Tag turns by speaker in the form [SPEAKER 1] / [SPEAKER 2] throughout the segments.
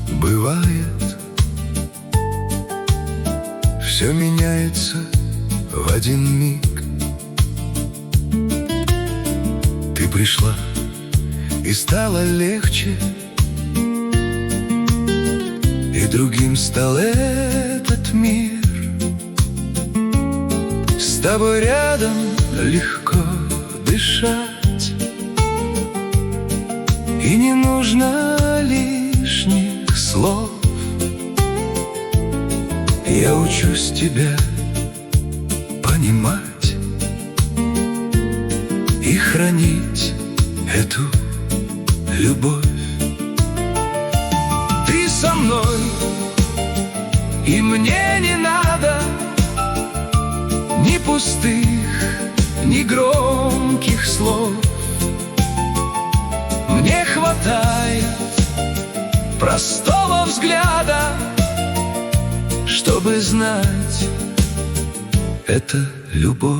[SPEAKER 1] бывает, все меняется в один миг. Ты пришла, и стало легче, и другим стал этот мир. С тобой рядом легко дышать, и не нужно лишних слов. Я учусь тебя понимать и хранить эту любовь. Ты со мной, и мне не надо ни пустых, ни громких слов. Мне хватает простого взгляда, чтобы знать, это любовь.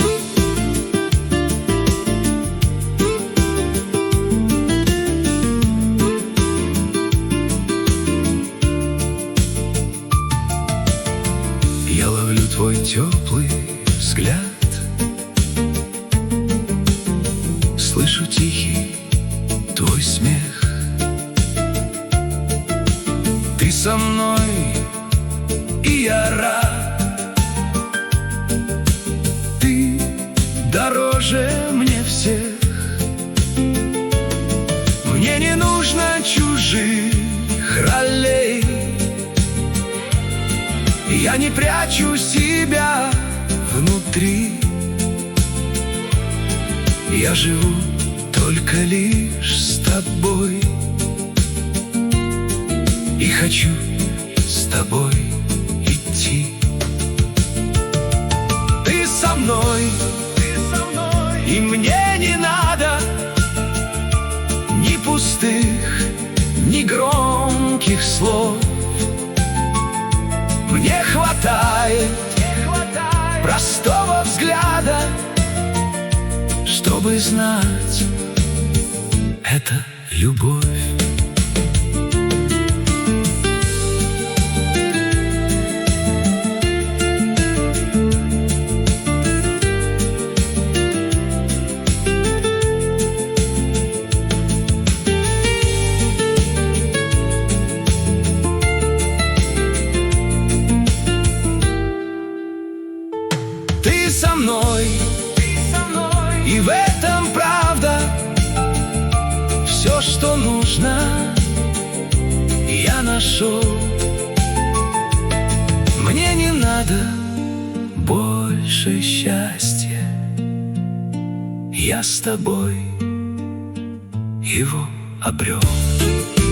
[SPEAKER 1] Я ловлю твой теплый взгляд, слышу тихий твой смех. Ты со мной, и я рад. Ты дороже мне всех. Мне не нужно чужих ролей. Я не прячу себя внутри. Я живу только лишь с тобой, и хочу с тобой идти. Ты со мной, и мне не надо ни пустых, ни громких слов. Мне хватает простого взгляда, чтобы знать, это любовь. Ты со мной, и в этом правда. Все, что нужно, я нашел. Мне не надо больше счастья. Я с тобой его обрел.